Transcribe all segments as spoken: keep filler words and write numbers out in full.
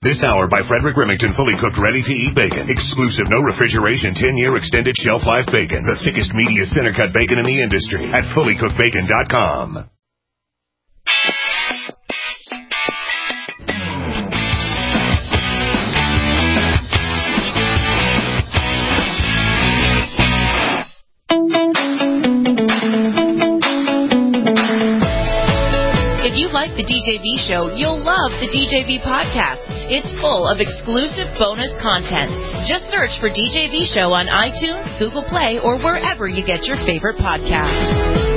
This hour by Frederick Remington, fully cooked, ready-to-eat bacon. Exclusive, no refrigeration, ten-year extended shelf life bacon. The thickest, meatiest, center-cut bacon in the industry at fully cooked bacon dot com. If you like the D J V show, you'll love the D J V podcast. It's full of exclusive bonus content. Just search for D J V show on iTunes, Google Play, or wherever you get your favorite podcasts.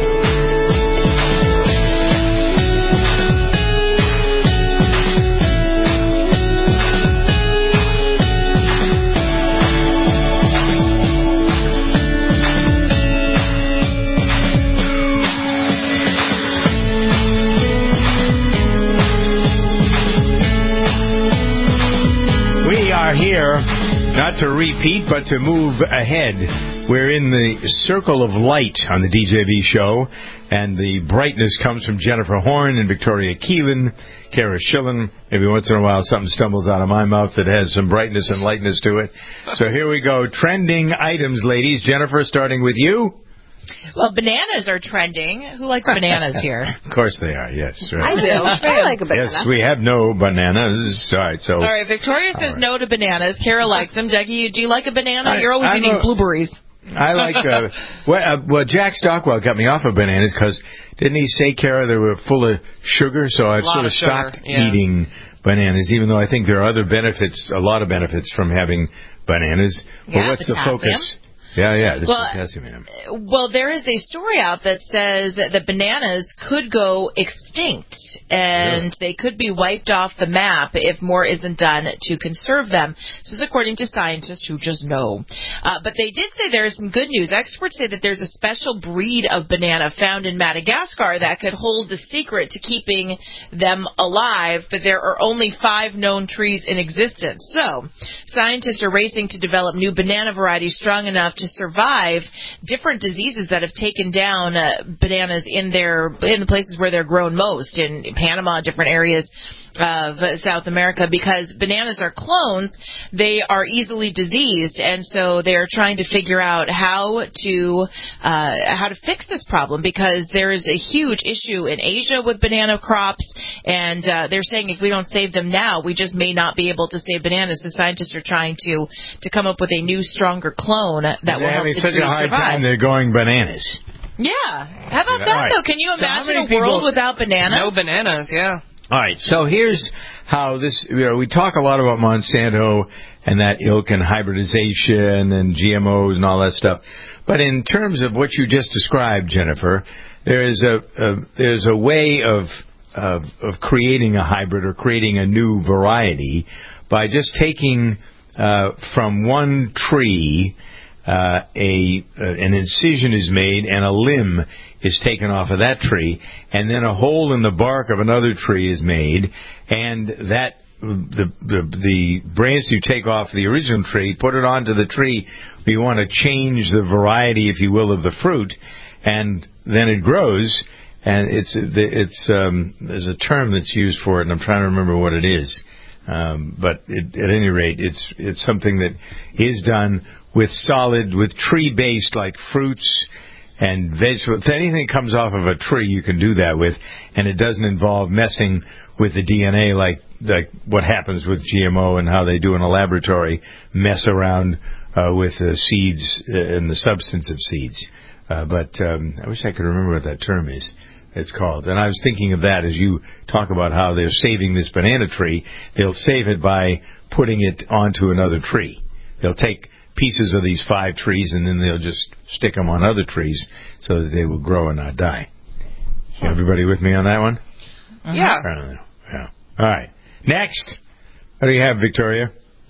Here, not to repeat, but to move ahead. We're in the circle of light on the D J V show, and the brightness comes from Jennifer Horn and Victoria Keelan, Kara Schillen. Maybe once in a while something stumbles out of my mouth that has some brightness and lightness to it. So here we go. Trending items, ladies. Jennifer, starting with you. Well, bananas are trending. Who likes bananas here? Of course they are, yes. Right. I do. I like a banana. Yes, we have no bananas. All right, so... All right, Victoria says right. no to bananas. Kara likes them. Jackie, do you like a banana? I, You're always I'm eating a, blueberries. I like... Uh, well, uh, well, Jack Stockwell got me off of bananas because didn't he say, Kara, they were full of sugar? So I've sort of, of stopped yeah. eating bananas, even though I think there are other benefits, a lot of benefits from having bananas. But yeah, what's potassium. the focus? Yeah, yeah, this well, potassium in them. Well, there is a story out that says that bananas could go extinct, and really? they could be wiped off the map if more isn't done to conserve them. This is according to scientists who just know. Uh, but they did say there is some good news. Experts say that there's a special breed of banana found in Madagascar that could hold the secret to keeping them alive, but there are only five known trees in existence. So, scientists are racing to develop new banana varieties strong enough to survive different diseases that have taken down uh, bananas in their in the places where they're grown most, in Panama, different areas of uh, South America, because bananas are clones. They are easily diseased, and so they're trying to figure out how to uh, how to fix this problem, because there is a huge issue in Asia with banana crops, and uh, they're saying if we don't save them now, we just may not be able to save bananas. So scientists are trying to to come up with a new, stronger clone that they're will help having the such trees a hard survive. time. They're going bananas. Yeah, how about that right. though? Can you So imagine a people... world without bananas? No bananas, yeah. All right, so here's how this, you know, we talk a lot about Monsanto and that ilk and hybridization and G M Os and all that stuff. But in terms of what you just described, Jennifer, there is a, a there's a way of, of of creating a hybrid or creating a new variety by just taking uh, from one tree uh, a uh, an incision is made and a limb is taken off of that tree, and then a hole in the bark of another tree is made, and that the the, the branch you take off the original tree, put it onto the tree. You want to change the variety, if you will, of the fruit, and then it grows. And it's it's um, there's a term that's used for it, and I'm trying to remember what it is. Um, but it, at any rate, it's it's something that is done with solid, with tree-based, like fruits and vegetables. Anything that comes off of a tree, you can do that with, and it doesn't involve messing with the D N A like like what happens with G M O and how they do in a laboratory, mess around uh, with the seeds and the substance of seeds. Uh, but um, I wish I could remember what that term is. It's called. And I was thinking of that as you talk about how they're saving this banana tree. They'll save it by putting it onto another tree. They'll take pieces of these five trees and then they'll just stick them on other trees so that they will grow and not die. Everybody with me on that one? Yeah. Yeah. All right. Next. What do you have, Victoria?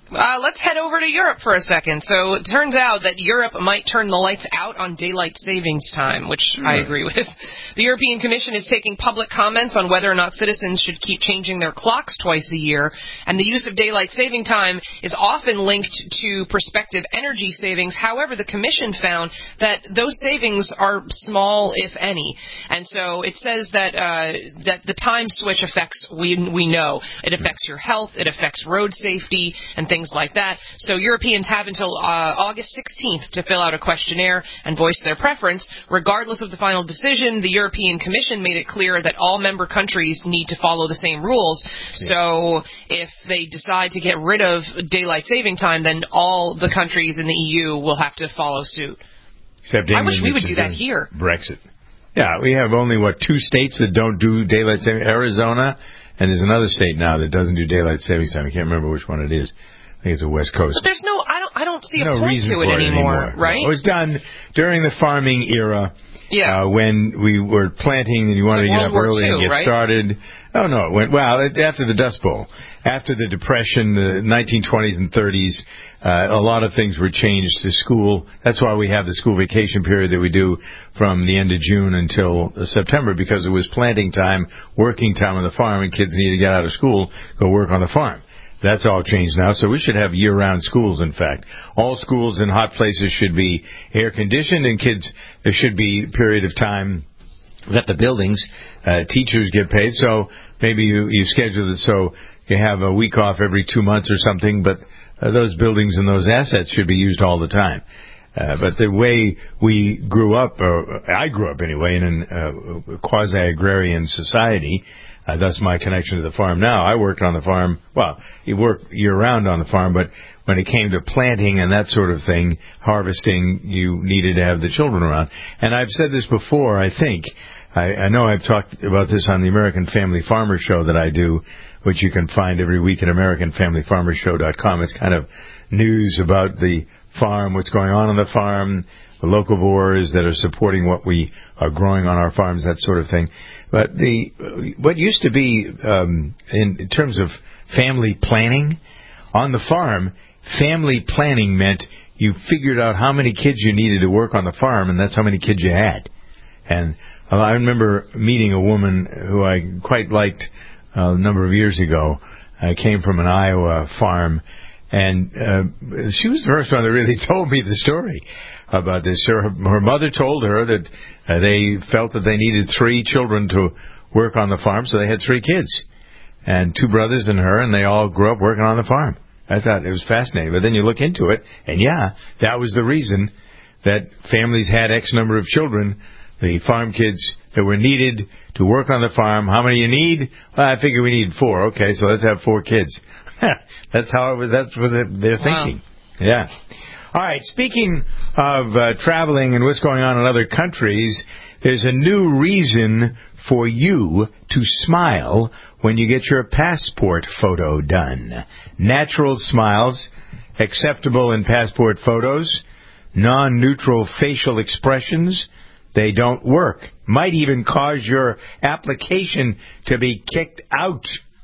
Uh, let's head over to Europe for a second. So it turns out that Europe might turn the lights out on daylight savings time, which mm. I agree with. The European Commission is taking public comments on whether or not citizens should keep changing their clocks twice a year, and the use of daylight saving time is often linked to prospective energy savings. However, the Commission found that those savings are small, if any. And so it says that uh, that the time switch affects, we, we know, it affects your health, it affects road safety, and things like that. So Europeans have until uh, August sixteenth to fill out a questionnaire and voice their preference. Regardless of the final decision, the European Commission made it clear that all member countries need to follow the same rules. Yeah. So if they decide to get rid of daylight saving time, then all the countries in the E U will have to follow suit. Except England, I wish we would do that here. Brexit. Yeah, we have only, what, two states that don't do daylight saving, Arizona, and there's another state now that doesn't do daylight savings time. I can't remember which one it is. I think it's the West Coast. But there's no, I don't, I don't see no a point reason to it for anymore, it anymore, right? No, it was done during the farming era. Yeah. Uh, when we were planting and you wanted like to get up World early War Two, and get right? started. Oh, no, it went, well, after the Dust Bowl. After the Depression, the nineteen twenties and thirties, uh, a lot of things were changed to school. That's why we have the school vacation period that we do from the end of June until September, because it was planting time, working time on the farm, and kids needed to get out of school, go work on the farm. That's all changed now, so we should have year-round schools, in fact. All schools in hot places should be air-conditioned, and kids, there should be a period of time that the buildings, uh, teachers get paid, so maybe you, you schedule it so you have a week off every two months or something, but uh, those buildings and those assets should be used all the time. Uh, but the way we grew up, or I grew up anyway, in a uh, quasi-agrarian society, Uh, that's my connection to the farm now. I worked on the farm. Well, you work year-round on the farm, but when it came to planting and that sort of thing, harvesting, you needed to have the children around. And I've said this before, I think. I, I know I've talked about this on the American Family Farmer Show that I do, which you can find every week at American Family Farmer Show dot com. It's kind of news about the farm, what's going on on the farm, the local boards that are supporting what we are growing on our farms, that sort of thing. But the what used to be, um, in, in terms of family planning, on the farm, family planning meant you figured out how many kids you needed to work on the farm, and that's how many kids you had. And uh, I remember meeting a woman who I quite liked uh, a number of years ago. I came from an Iowa farm, and uh, she was the first one that really told me the story about this. Her, her mother told her that uh, they felt that they needed three children to work on the farm, so they had three kids, and two brothers and her, and they all grew up working on the farm. I thought it was fascinating. But then you look into it, and yeah, that was the reason that families had X number of children, the farm kids that were needed to work on the farm. How many you need? Well, I figure we need four. Okay, so let's have four kids. That's how it was, that's what they're thinking. Wow. Yeah. All right, speaking of uh, traveling and what's going on in other countries, there's a new reason for you to smile when you get your passport photo done. Natural smiles, acceptable in passport photos, non-neutral facial expressions, they don't work. Might even cause your application to be kicked out.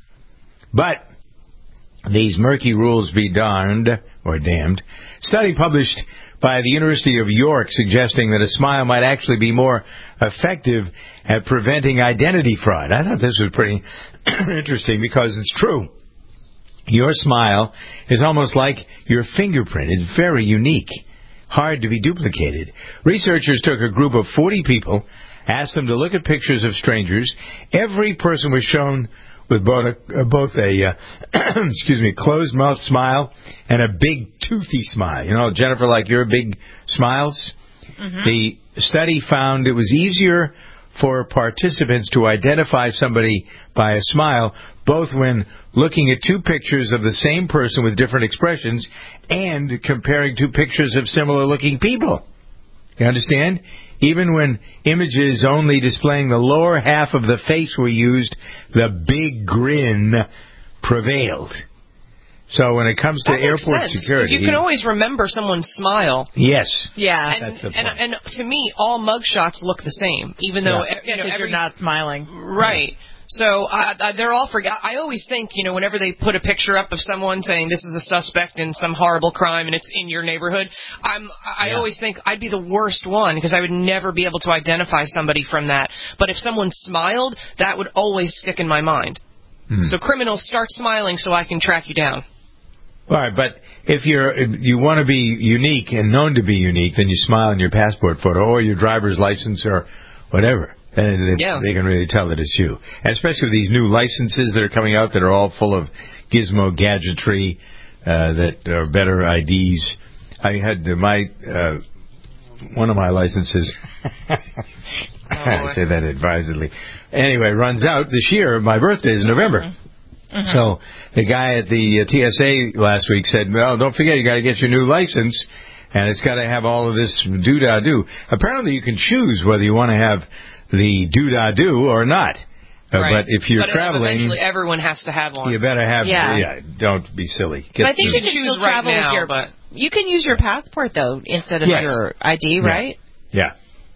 But these murky rules be darned, or damned. Study published by the University of York suggesting that a smile might actually be more effective at preventing identity fraud. I thought this was pretty interesting because it's true. Your smile is almost like your fingerprint. It's very unique, hard to be duplicated. Researchers took a group of forty people, asked them to look at pictures of strangers. Every person was shown with both a, uh, both a uh, excuse me, closed-mouth smile and a big toothy smile. You know, Jennifer, like your big smiles? Mm-hmm. The study found it was easier for participants to identify somebody by a smile, both when looking at two pictures of the same person with different expressions and comparing two pictures of similar-looking people. You understand? Even when images only displaying the lower half of the face were used, the big grin prevailed. So when it comes to that airport makes sense, security, you can always remember someone's smile. Yes. Yeah. And, That's the point. and, and to me, all mugshots look the same, even though yeah. you know, because every, you're not smiling. Right. So uh, uh, they're all forget. I always think, you know, whenever they put a picture up of someone saying this is a suspect in some horrible crime and it's in your neighborhood, I'm I yeah. always think I'd be the worst one because I would never be able to identify somebody from that. But if someone smiled, that would always stick in my mind. Hmm. So criminals, start smiling so I can track you down. All right, but if you're if you want to be unique and known to be unique, then you smile in your passport photo or your driver's license or whatever. And yeah. they can really tell that it's you. And especially with these new licenses that are coming out that are all full of gizmo gadgetry uh, that are better I Ds. I had my uh, one of my licenses. oh, I say that advisedly. Anyway, runs out this year. My birthday is in November. Mm-hmm. Mm-hmm. So the guy at the uh, T S A last week said, well, don't forget, you got to get your new license, and it's got to have all of this doo-dah-doo. Apparently you can choose whether you want to have the doo-dah-doo or not. Uh, right. But if you're but traveling... eventually everyone has to have one. You better have... Yeah. yeah don't be silly. Get but I think you can still right travel now, with your... But... You can use your passport, though, instead of yes. your I D, yeah. right? Yeah.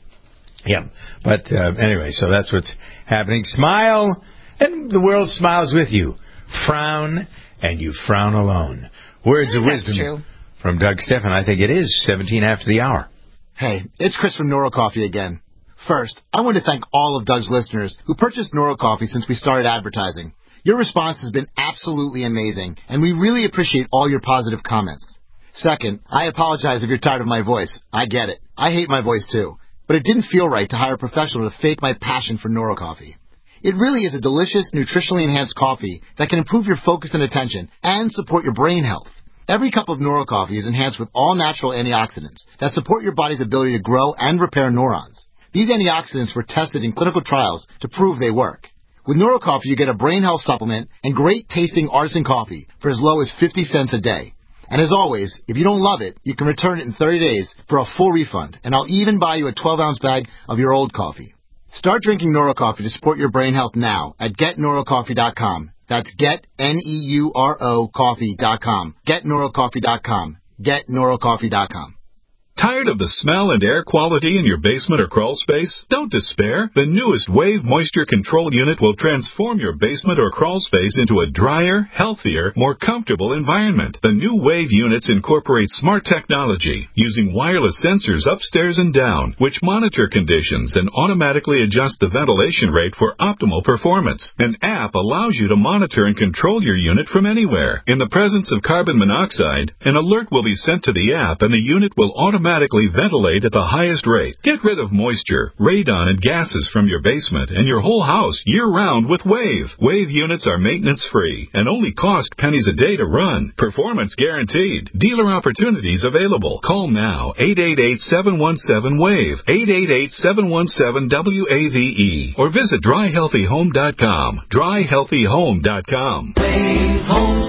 Yeah. But uh, anyway, so that's what's happening. Smile, and the world smiles with you. Frown, and you frown alone. Words of wisdom true. from Doug Stephan. I think it is seventeen after the hour. Hey, it's Chris from Noro Coffee again. First, I want to thank all of Doug's listeners who purchased Noro Coffee since we started advertising. Your response has been absolutely amazing, and we really appreciate all your positive comments. Second, I apologize if you're tired of my voice. I get it. I hate my voice too. But it didn't feel right to hire a professional to fake my passion for Noro Coffee. It really is a delicious, nutritionally enhanced coffee that can improve your focus and attention and support your brain health. Every cup of Noro Coffee is enhanced with all-natural antioxidants that support your body's ability to grow and repair neurons. These antioxidants were tested in clinical trials to prove they work. With Noro Coffee, you get a brain health supplement and great-tasting artisan coffee for as low as fifty cents a day. And as always, if you don't love it, you can return it in thirty days for a full refund, and I'll even buy you a twelve-ounce bag of your old coffee. Start drinking Noro Coffee to support your brain health now at get noro coffee dot com. That's get, N E U R O, coffee dot com. get noro coffee dot com. get noro coffee dot com. Tired of the smell and air quality in your basement or crawl space? Don't despair. The newest Wave Moisture Control Unit will transform your basement or crawl space into a drier, healthier, more comfortable environment. The new Wave units incorporate smart technology using wireless sensors upstairs and down, which monitor conditions and automatically adjust the ventilation rate for optimal performance. An app allows you to monitor and control your unit from anywhere. In the presence of carbon monoxide, an alert will be sent to the app and the unit will automatically ventilate at the highest rate. Get rid of moisture, radon, and gases from your basement and your whole house year-round with Wave. Wave units are maintenance-free and only cost pennies a day to run. Performance guaranteed. Dealer opportunities available. Call now. eight eight eight, seven one seven, WAVE. eight eight eight, seven one seven, W A V E. Or visit dry healthy home dot com. dry healthy home dot com. Wave Home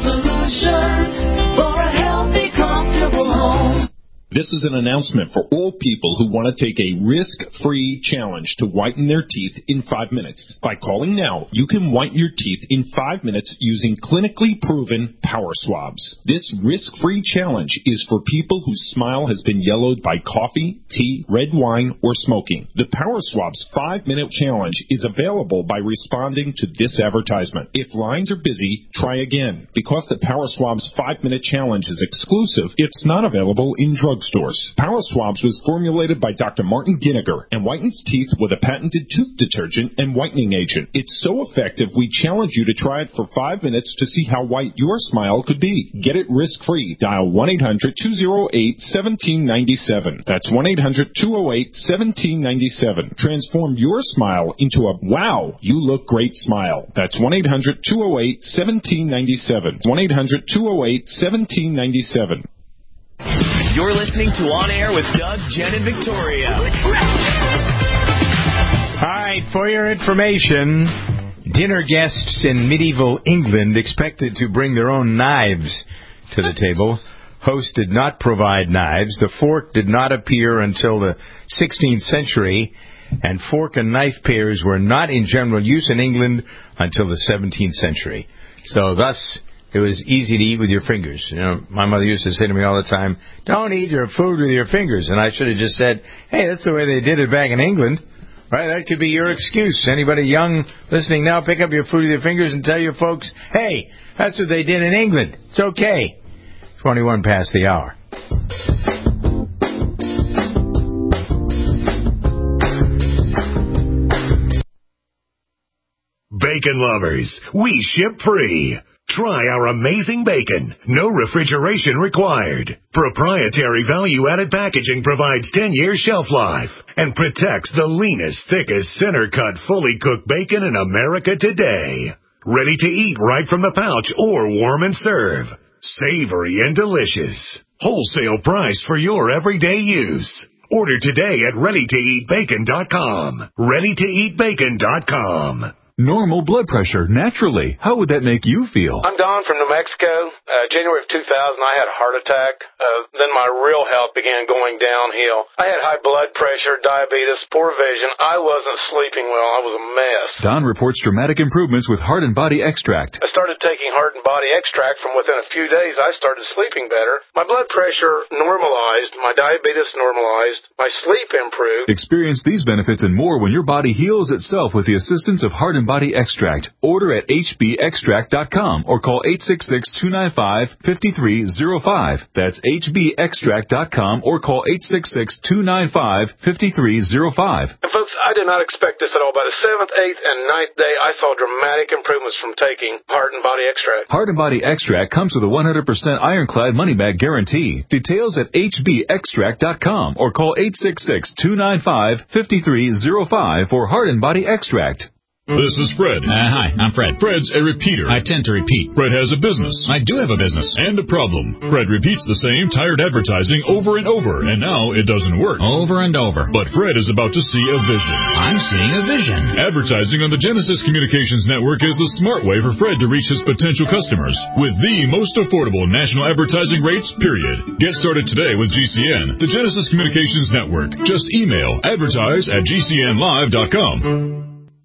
Solutions for a healthy, comfortable home. This is an announcement for all people who want to take a risk-free challenge to whiten their teeth in five minutes. By calling now, you can whiten your teeth in five minutes using clinically proven power swabs. This risk-free challenge is for people whose smile has been yellowed by coffee, tea, red wine, or smoking. The Power Swabs five-minute challenge is available by responding to this advertisement. If lines are busy, try again. Because the Power Swabs five-minute challenge is exclusive, it's not available in drug stores. Power Swabs was formulated by Doctor Martin Ginniger and whitens teeth with a patented tooth detergent and whitening agent. It's so effective, we challenge you to try it for five minutes to see how white your smile could be. Get it risk-free. Dial one eight hundred, two oh eight, one seven nine seven. That's one eight hundred, two oh eight, one seven nine seven. Transform your smile into a wow, you look great smile. That's one eight hundred, two oh eight, one seven nine seven. one eight hundred, two oh eight, one seven nine seven. You're listening to On Air with Doug, Jen, and Victoria. All right, for your information, dinner guests in medieval England expected to bring their own knives to the table. Host did not provide knives. The fork did not appear until the sixteenth century, and fork and knife pairs were not in general use in England until the seventeenth century. So thus, it was easy to eat with your fingers. You know, my mother used to say to me all the time, don't eat your food with your fingers. And I should have just said, hey, that's the way they did it back in England. Right, that could be your excuse. Anybody young listening now, pick up your food with your fingers and tell your folks, hey, that's what they did in England. It's okay. twenty-one past the hour. Bacon lovers, we ship free. Try our amazing bacon. No refrigeration required. Proprietary value-added packaging provides ten years shelf life and protects the leanest, thickest, center-cut, fully cooked bacon in America today. Ready to eat right from the pouch or warm and serve. Savory and delicious. Wholesale price for your everyday use. Order today at ready to eat bacon dot com. ready to eat bacon dot com. Normal blood pressure, naturally. How would that make you feel? I'm Don from New Mexico. Uh, January of two thousand, I had a heart attack. Uh, then my real health began going downhill. I had high blood pressure, diabetes, poor vision. I wasn't sleeping well. I was a mess. Don reports dramatic improvements with Heart and Body Extract. I started taking Heart and Body Extract. From within a few days, I started sleeping better. My blood pressure normalized. My diabetes normalized. My sleep improved. Experience these benefits and more when your body heals itself with the assistance of Heart and Body Extract. Order at H B extract dot com or call eight six six, two nine five, five three zero five. That's H B extract dot com or call eight six six, two nine five, five three zero five. And folks, I did not expect this at all. By the seventh, eighth, and ninth day, I saw dramatic improvements from taking Heart and Body Extract. Heart and Body Extract comes with a one hundred percent ironclad money-back guarantee. Details at H B extract dot com or call eight six six, two nine five, five three zero five for Heart and Body Extract. This is Fred. Uh, hi, I'm Fred. Fred's a repeater. I tend to repeat. Fred has a business. I do have a business. And a problem. Fred repeats the same tired advertising over and over, and now it doesn't work. Over and over. But Fred is about to see a vision. I'm seeing a vision. Advertising on the Genesis Communications Network is the smart way for Fred to reach his potential customers with the most affordable national advertising rates, period. Get started today with G C N, the Genesis Communications Network. Just email advertise at G C N live dot com.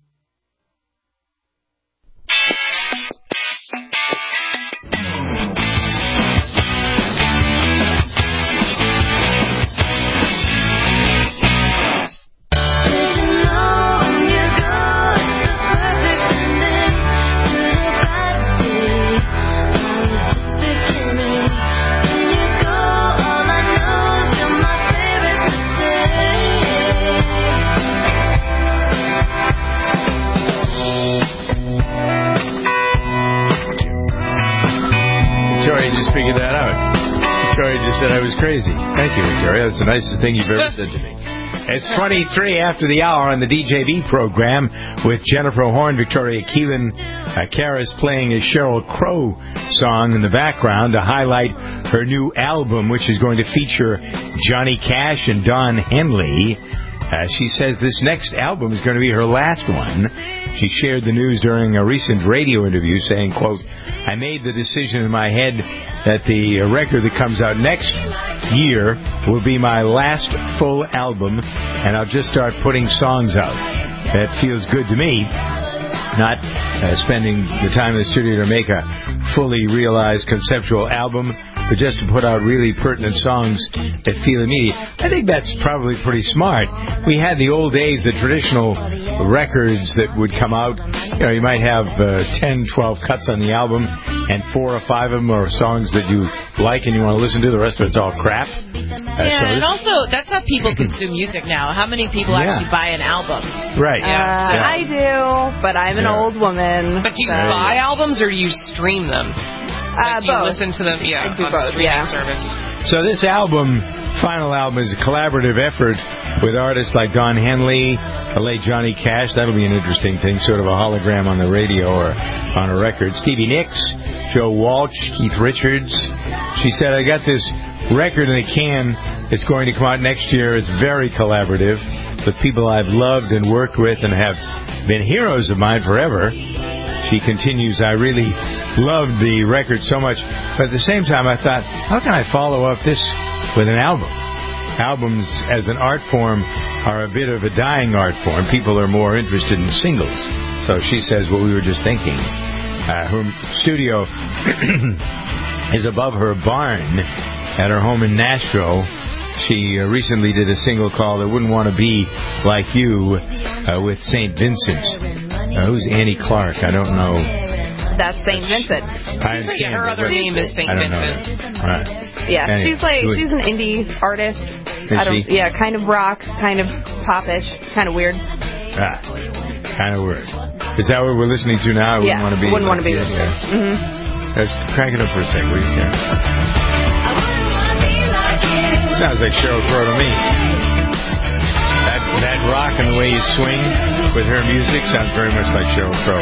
Figured that out. Victoria just said I was crazy. Thank you, Victoria. That's the nicest thing you've ever said to me. It's twenty-three after the hour on the D J V program with Jennifer Horn, Victoria Keelan. Uh, Kara's playing a Sheryl Crow song in the background to highlight her new album, which is going to feature Johnny Cash and Don Henley. Uh, she says this next album is going to be her last one. She shared the news during a recent radio interview saying, quote, I made the decision in my head that the record that comes out next year will be my last full album, and I'll just start putting songs out. That feels good to me. Not uh, spending the time in the studio to make a fully realized conceptual album, but just to put out really pertinent songs that feel immediate. I think that's probably pretty smart. We had the old days, the traditional records that would come out. You know, you might have uh, ten, twelve cuts on the album, and four or five of them are songs that you like and you want to listen to. The rest of it's all crap. Uh, yeah, so and also, that's how people consume music now. How many people Yeah. actually buy an album? Right. Yeah. Uh, Yeah. I do, but I'm an Yeah. old woman. But do you so- buy albums or do you stream them? Uh, Like, do you both. listen to them? Yeah, I do on both, streaming yeah. service. So this album, final album, is a collaborative effort with artists like Don Henley, the late Johnny Cash. That'll be an interesting thing, sort of a hologram on the radio or on a record. Stevie Nicks, Joe Walsh, Keith Richards. She said, I got this record in the can. It's going to come out next year. It's very collaborative with people I've loved and worked with and have been heroes of mine forever. She continues, I really loved the record so much, but at the same time I thought, how can I follow up this with an album? Albums as an art form are a bit of a dying art form. People are more interested in singles. So she says what we were just thinking. Uh, her studio is above her barn at her home in Nashville. She uh, recently did a single called "I Wouldn't Want to Be Like You" uh, with Saint Vincent. Uh, who's Annie Clark? I don't know. That's Saint Vincent. I understand, Yeah, her other name is Saint I don't Vincent. know. All right. Yeah, Anyway, she's like who is- she's an indie artist. Is I don't. she? Yeah, kind of rock, kind of popish, kind of weird. Ah, kind of weird. Is that what we're listening to now? I yeah, wouldn't want to be. wouldn't want to be you. with her. Mm-hmm. Let's crank it up for a second. Will you, Karen? Sounds like Sheryl Crow to me. That that rock and the way you swing with her music sounds very much like Sheryl Crow.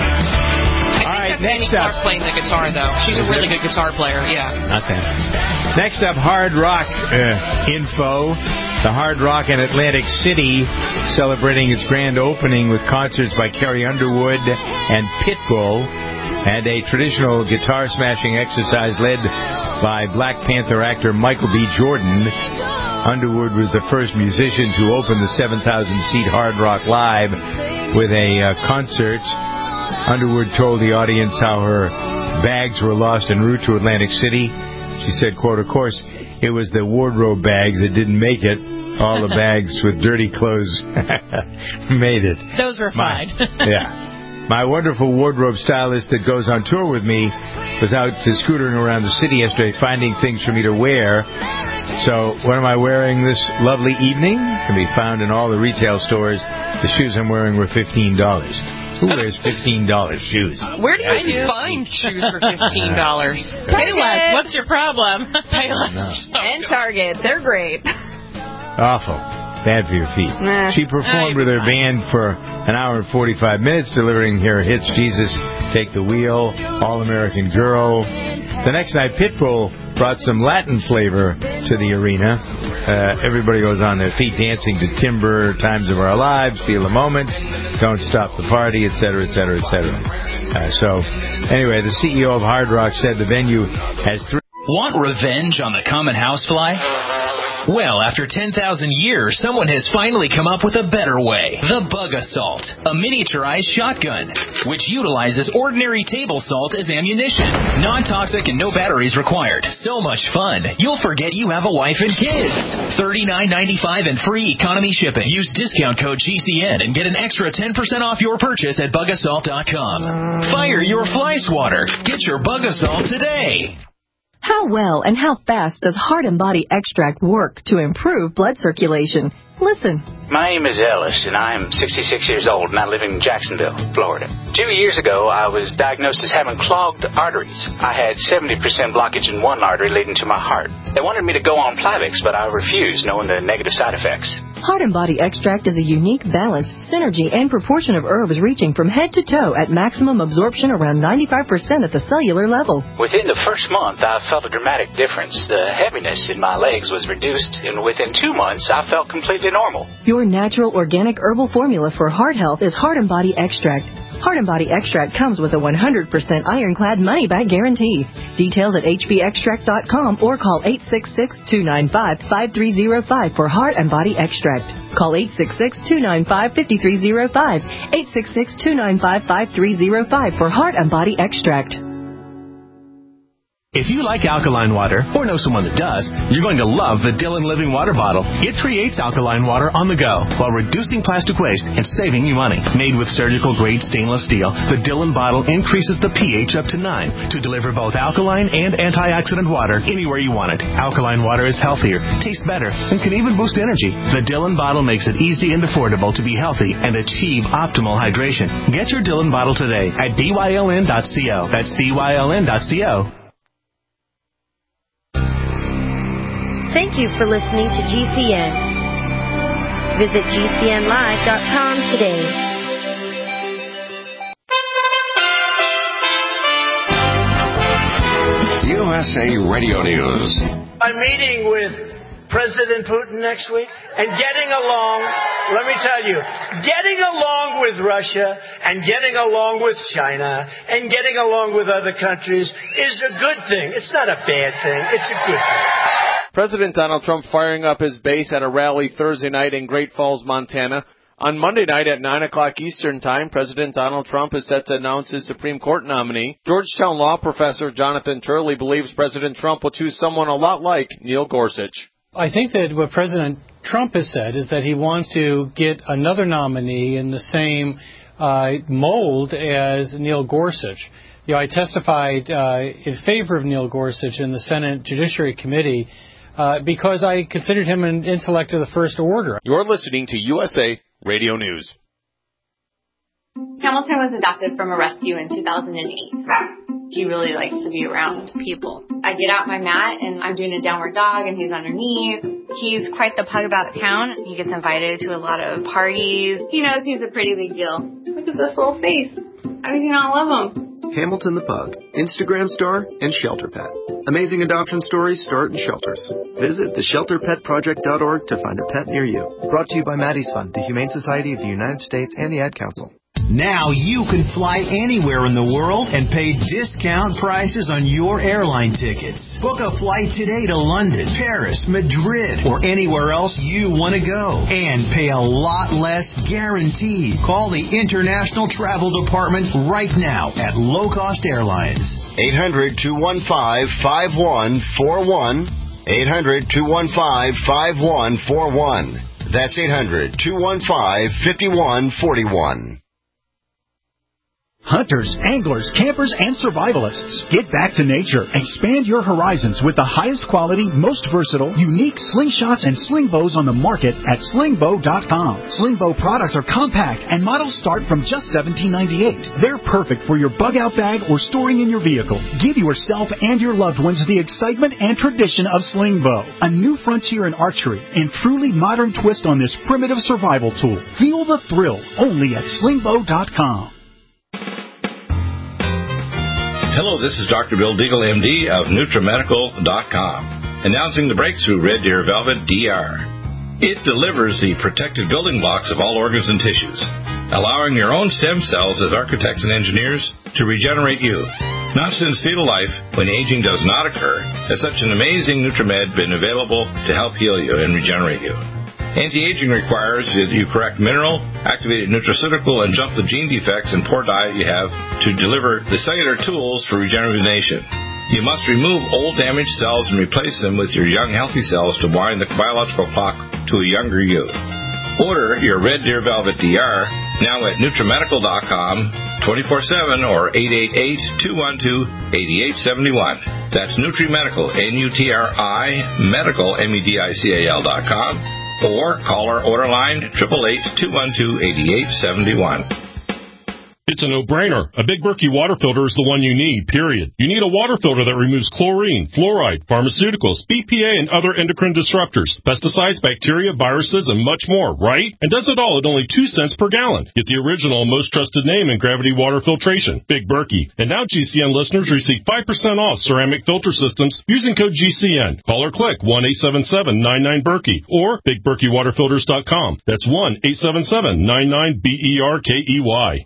I All right, think that's Annie next up. Clark playing the guitar, though. She's Is a really it? good guitar player, yeah. Okay. Next up, Hard Rock uh, info. The Hard Rock in Atlantic City celebrating its grand opening with concerts by Carrie Underwood and Pitbull, and a traditional guitar smashing exercise led by Black Panther actor Michael B. Jordan. Underwood was the first musician to open the seven thousand seat Hard Rock Live with a uh, concert. Underwood told the audience how her bags were lost en route to Atlantic City. She said, quote, "Of course, it was the wardrobe bags that didn't make it. All the bags with dirty clothes made it." Those were My- fine. yeah. My wonderful wardrobe stylist that goes on tour with me was out to scootering around the city yesterday finding things for me to wear. So what am I wearing this lovely evening? Can be found in all the retail stores. The shoes I'm wearing were fifteen dollars. Who wears fifteen dollars shoes? Where do you find shoes for fifteen dollars? Pay less. What's your problem? Pay less. No. And Target, they're great. Awful. Bad for your feet. Nah. She performed with her band for an hour and forty-five minutes, delivering her hits Jesus, Take the Wheel, All American Girl. The next night, Pitbull brought some Latin flavor to the arena. Uh, everybody goes on their feet dancing to Timber, Times of Our Lives, Feel a Moment, Don't Stop the Party, et cetera, et cetera, et cetera. Uh, so, anyway, the C E O of Hard Rock said the venue has three... Want revenge on the common housefly? Well, after ten thousand years, someone has finally come up with a better way. The Bug Assault, a miniaturized shotgun, which utilizes ordinary table salt as ammunition. Non-toxic and no batteries required. So much fun, you'll forget you have a wife and kids. thirty-nine ninety-five and free economy shipping. Use discount code G C N and get an extra ten percent off your purchase at bug assault dot com. Fire your fly swatter. Get your Bug Assault today. How well and how fast does Heart and Body Extract work to improve blood circulation? Listen. My name is Ellis, and I am sixty-six years old, and I live in Jacksonville, Florida. Two years ago, I was diagnosed as having clogged arteries. I had seventy percent blockage in one artery leading to my heart. They wanted me to go on Plavix, but I refused, knowing the negative side effects. Heart and Body Extract is a unique balance, synergy, and proportion of herbs reaching from head to toe at maximum absorption around ninety-five percent at the cellular level. Within the first month, I felt a dramatic difference. The heaviness in my legs was reduced, and within two months, I felt completely normal. Your natural organic herbal formula for heart health is Heart and Body Extract. Heart and Body Extract comes with a one hundred percent ironclad money-back guarantee. Details at h b extract dot com or call eight six six, two nine five, five three zero five for Heart and Body Extract. Call eight six six, two nine five, five three zero five, eight six six, two nine five, five three zero five for Heart and Body Extract. If you like alkaline water, or know someone that does, you're going to love the Dillon Living Water Bottle. It creates alkaline water on the go while reducing plastic waste and saving you money. Made with surgical-grade stainless steel, the Dillon bottle increases the pH up to nine to deliver both alkaline and antioxidant water anywhere you want it. Alkaline water is healthier, tastes better, and can even boost energy. The Dillon bottle makes it easy and affordable to be healthy and achieve optimal hydration. Get your Dillon bottle today at B Y L N dot co. That's B Y L N dot co. Thank you for listening to G C N. Visit G C N live dot com today. U S A Radio News. I'm meeting with President Putin next week and getting along, let me tell you, getting along with Russia and getting along with China and getting along with other countries is a good thing. It's not a bad thing. It's a good thing. President Donald Trump firing up his base at a rally Thursday night in Great Falls, Montana. On Monday night at nine o'clock Eastern Time, President Donald Trump is set to announce his Supreme Court nominee. Georgetown law professor Jonathan Turley believes President Trump will choose someone a lot like Neil Gorsuch. I think that what President Trump has said is that he wants to get another nominee in the same uh, mold as Neil Gorsuch. You know, I testified uh, in favor of Neil Gorsuch in the Senate Judiciary Committee uh, because I considered him an intellect of the first order. You're listening to U S A Radio News. Hamilton was adopted from a rescue in two thousand eight. He really likes to be around people. I get out my mat and I'm doing a downward dog and he's underneath. He's quite the pug about town. He gets invited to a lot of parties. He knows he's a pretty big deal. Look at this little face. How do you not love him? Hamilton the Pug, Instagram star, and shelter pet. Amazing adoption stories start in shelters. Visit the shelter pet project dot org to find a pet near you. Brought to you by Maddie's Fund, the Humane Society of the United States, and the Ad Council. Now you can fly anywhere in the world and pay discount prices on your airline tickets. Book a flight today to London, Paris, Madrid, or anywhere else you want to go. And pay a lot less guaranteed. Call the International Travel Department right now at Low Cost Airlines. eight hundred, two one five, five one four one. eight hundred, two one five, five one four one. That's eight hundred, two one five, five one four one. Hunters, anglers, campers, and survivalists. Get back to nature. Expand your horizons with the highest quality, most versatile, unique slingshots and sling bows on the market at sling bow dot com. Sling bow products are compact and models start from just seventeen ninety-eight. They're perfect for your bug out bag or storing in your vehicle. Give yourself and your loved ones the excitement and tradition of sling bow. A new frontier in archery and truly modern twist on this primitive survival tool. Feel the thrill only at sling bow dot com. Hello, this is Doctor Bill Deagle, M D of NutriMedical dot com, announcing the breakthrough Red Deer Velvet D R. It delivers the protected building blocks of all organs and tissues, allowing your own stem cells as architects and engineers to regenerate you. Not since fetal life, when aging does not occur, has such an amazing NutriMed been available to help heal you and regenerate you. Anti-aging requires that you correct mineral, activated nutraceutical, and jump the gene defects and poor diet you have to deliver the cellular tools for rejuvenation. You must remove old damaged cells and replace them with your young healthy cells to wind the biological clock to a younger you. Order your Red Deer Velvet D R now at NutriMedical dot com twenty-four seven or eight eight eight, two one two, eight eight seven one. That's NutriMedical, N U T R I, medical, M E D I C A L dot com. Or call our order line, eight eight eight, two one two, eight eight seven one. It's a no-brainer. A Big Berkey water filter is the one you need, period. You need a water filter that removes chlorine, fluoride, pharmaceuticals, B P A, and other endocrine disruptors, pesticides, bacteria, viruses, and much more, right? And does it all at only two cents per gallon. Get the original, most trusted name in gravity water filtration, Big Berkey. And now G C N listeners receive five percent off ceramic filter systems using code G C N. Call or click one eight seven seven, nine nine, Berkey or Big Berkey Water Filters dot com. That's one eight seven seven, nine nine, B E R K E Y.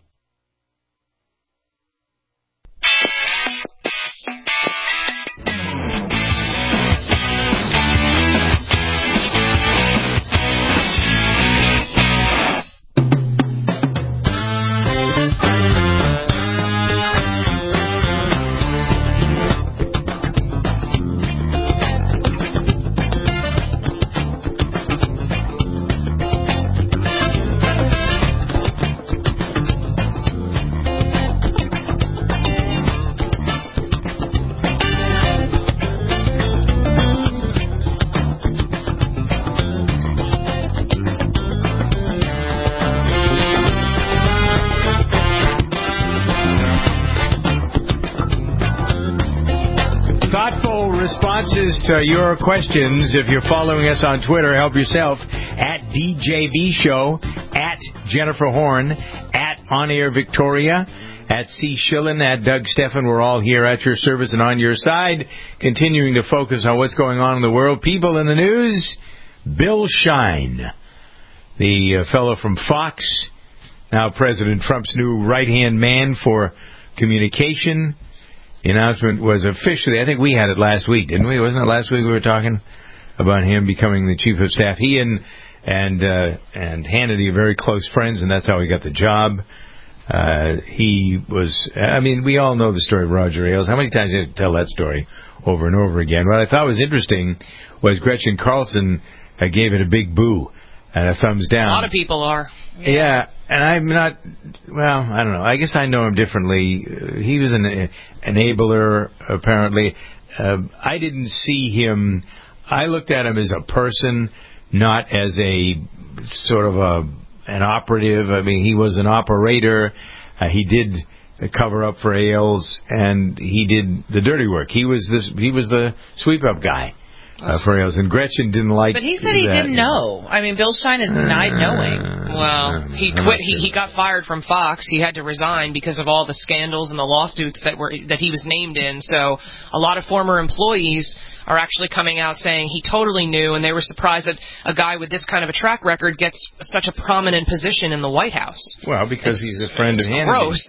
Responses to your questions. If you're following us on Twitter, help yourself at D J V Show, at Jennifer Horn, at On Air Victoria, at C Schillen, at Doug Steffen. We're all here at your service and on your side, continuing to focus on what's going on in the world. People in the news, Bill Shine, the uh, fellow from Fox, now President Trump's new right-hand man for communication. The announcement was officially, I think we had it last week, didn't we? Wasn't it last week we were talking about him becoming the chief of staff? He and and uh, and Hannity are very close friends, and that's how he got the job. Uh, he was, I mean, we all know the story of Roger Ailes. How many times did I tell that story over and over again? What I thought was interesting was Gretchen Carlson uh, gave it a big boo and a thumbs down. A lot of people are. Yeah, yeah, and I'm not, well, I don't know. I guess I know him differently. Uh, he was an uh, enabler, apparently. Uh, I didn't see him, I looked at him as a person, not as a sort of a an operative. I mean, he was an operator. Uh, he did cover up for Ailes, and he did the dirty work. He was this. He was the sweep-up guy uh, for Ailes, and Gretchen didn't like. But he said he that. didn't know. I mean, Bill Shine has denied Uh, knowing. Well, he quit. He, he got fired from Fox. He had to resign because of all the scandals and the lawsuits that were that he was named in. So a lot of former employees are actually coming out saying he totally knew, and they were surprised that a guy with this kind of a track record gets such a prominent position in the White House. Well, because it's, he's a friend of Hannity. Gross.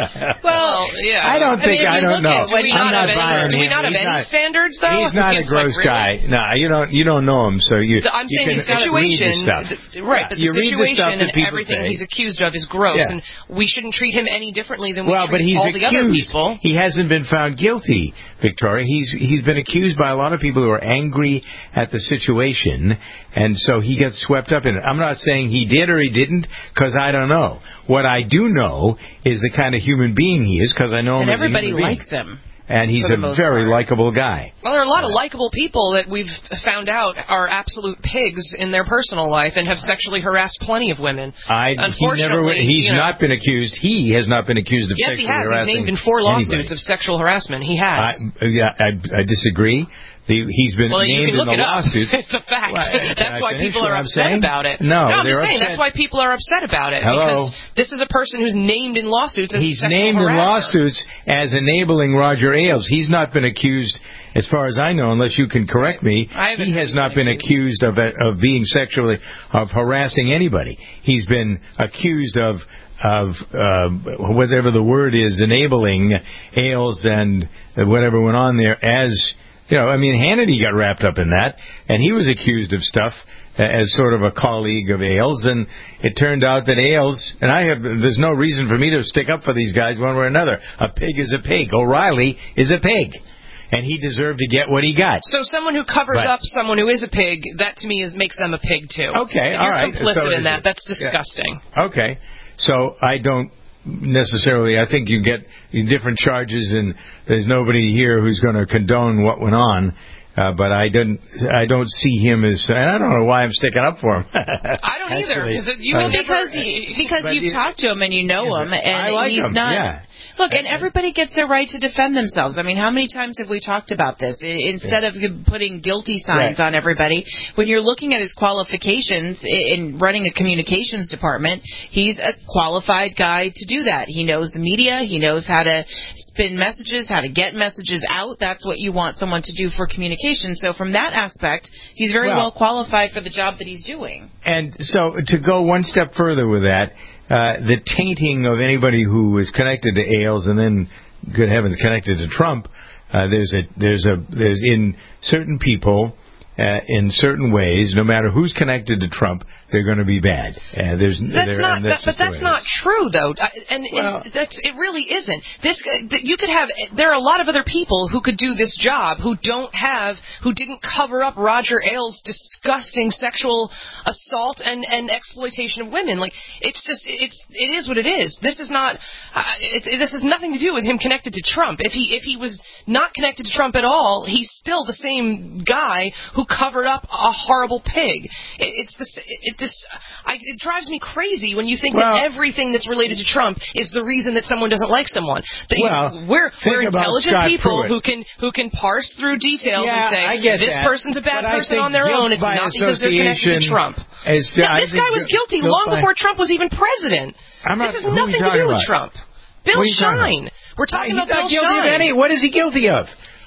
well, yeah. I don't think, I, I, mean, I don't know. Do we I'm not, not have buying any, do we him. not have He's any not, standards, though? He's not a It's gross like, really? guy. No, you don't, you don't know him, so you I'm you saying can the situation, read the stuff. th- right, but you the read the stuff situation that and people everything say. he's accused of is gross, Yeah. and we shouldn't treat him any differently than we Well, but treat he's all the other accused. people. He hasn't been found guilty, Victoria. He's he's been accused by a lot of people who are angry at the situation, and so he gets swept up in it. I'm not saying he did or he didn't, because I don't know. What I do know is the kind of human being he is, because I know him And as a everybody human being. likes him. And he's for a the most very part. likable guy. Well, there are a lot of likable people that we've found out are absolute pigs in their personal life and have sexually harassed plenty of women. I, he Unfortunately, never, he's you know, not been accused. He has not been accused of yes, he sexually has. He's harassing named in four lawsuits anybody. of sexual harassment. He has. I, yeah, I, I disagree. The, he's been well, you named can look in the it up. lawsuits. It's a fact. Well, that's I why finish people what are I'm upset saying? about it. No, I'm they're just saying upset. that's why people are upset about it. Hello? Because this is a person who's named in lawsuits as He's a sexual named in harasser. lawsuits as enabling Roger Ailes. He's not been accused, as far as I know, unless you can correct me. He has not been accused of of being sexually of harassing anybody. He's been accused of of uh, whatever the word is, enabling Ailes and whatever went on there as. You know, I mean, Hannity got wrapped up in that, and he was accused of stuff as sort of a colleague of Ailes, and it turned out that Ailes, and I have, there's no reason for me to stick up for these guys one way or another. A pig is a pig. O'Reilly is a pig, and he deserved to get what he got. So someone who covers But- up someone who is a pig, that to me is makes them a pig too. Okay, if all you're right. complicit So in that, that's yeah. disgusting. Okay, so I don't necessarily, I think you get different charges, and there's nobody here who's going to condone what went on. Uh, but I didn't. I don't see him as. And I don't know why I'm sticking up for him. I don't either. Actually, Because you uh, would never- because you, because But you've you- talked to him and you know him, and I like he's him, not. yeah. Look, and everybody gets their right to defend themselves. I mean, how many times have we talked about this? I- Instead of putting guilty signs Right. on everybody, when you're looking at his qualifications i- in running a communications department, he's a qualified guy to do that. He knows the media. He knows how to spin messages, how to get messages out. That's what you want someone to do for communication. So from that aspect, he's very Well- well qualified for the job that he's doing. And so to go one step further with that, uh, the tainting of anybody who is connected to Ailes and then, good heavens, connected to Trump, uh, there's a there's a there's in certain people. Uh, in certain ways, no matter who's connected to Trump, they're going to be bad. Uh, there's, That's there- not, and that, that's but just the that's way it not true, though. I- And, Well- and that's it. Really isn't. This that you could have. There are a lot of other people who could do this job who don't have, who didn't cover up Roger Ailes' disgusting sexual assault and, and exploitation of women. Like it's just it's it is what it is. This is not. Uh, it, it, this has nothing to do with him connected to Trump. If he if he was not connected to Trump at all, he's still the same guy who covered up a horrible pig. It, it's this. It, it this. I, it drives me crazy when you think Well- that everything that's related to Trump is the reason that someone doesn't like someone. That you- Well, we're think we're about intelligent Scott people Pruitt. who can who can parse through details Yeah, and say I get this that. person's a bad But I person think on their guilt own. It's by not because they're connected to association Trump. is- Yeah, I this think guy was guilt- guilty guilt long by- before Trump was even president. I'm not- this has who are we nothing to talking do with about? Trump. Bill What are you talking Shine. We're talking He's about not Bill guilty Shine. of any. What is he guilty of?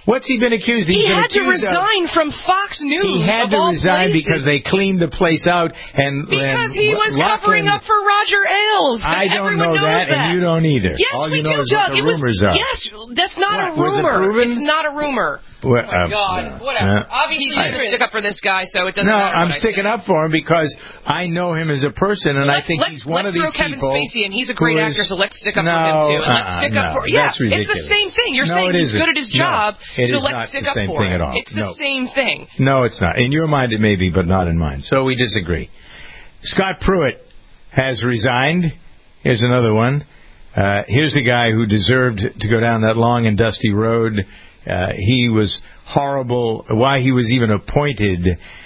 What's he been accused? He's He been had to accused resign of, from Fox News. He had of to all resign places. because they cleaned the place out and Because and he was Lachlan, covering up for Roger Ailes. I don't Everyone know knows that, and you don't either. Yes, All we you know do, is Doug. what the it was, rumors are. Yes, that's not What, a was it rumor. proven? It's not a rumor. What, oh my uh, God! Whatever. Uh, Obviously, you're going to stick up for this guy, so it doesn't no, matter. I'm what sticking I up for him because I know him as a person, and let's, I think let's, he's one let's of these throw Kevin people. Spacey, and he's a great who actor, is, so let's stick up no, for him too. And let's uh, stick no, up for yeah. that's It's the ridiculous. same thing. You're no, saying it he's isn't. good at his No, job, it so is let's not stick the up same for thing him. at all. It's the No. same thing. No, it's not. In your mind, it may be, but not in mine. So we disagree. Scott Pruitt has resigned. Here's another one. Uh, here's the guy who deserved to go down that long and dusty road. Uh, he was horrible. Why he was even appointed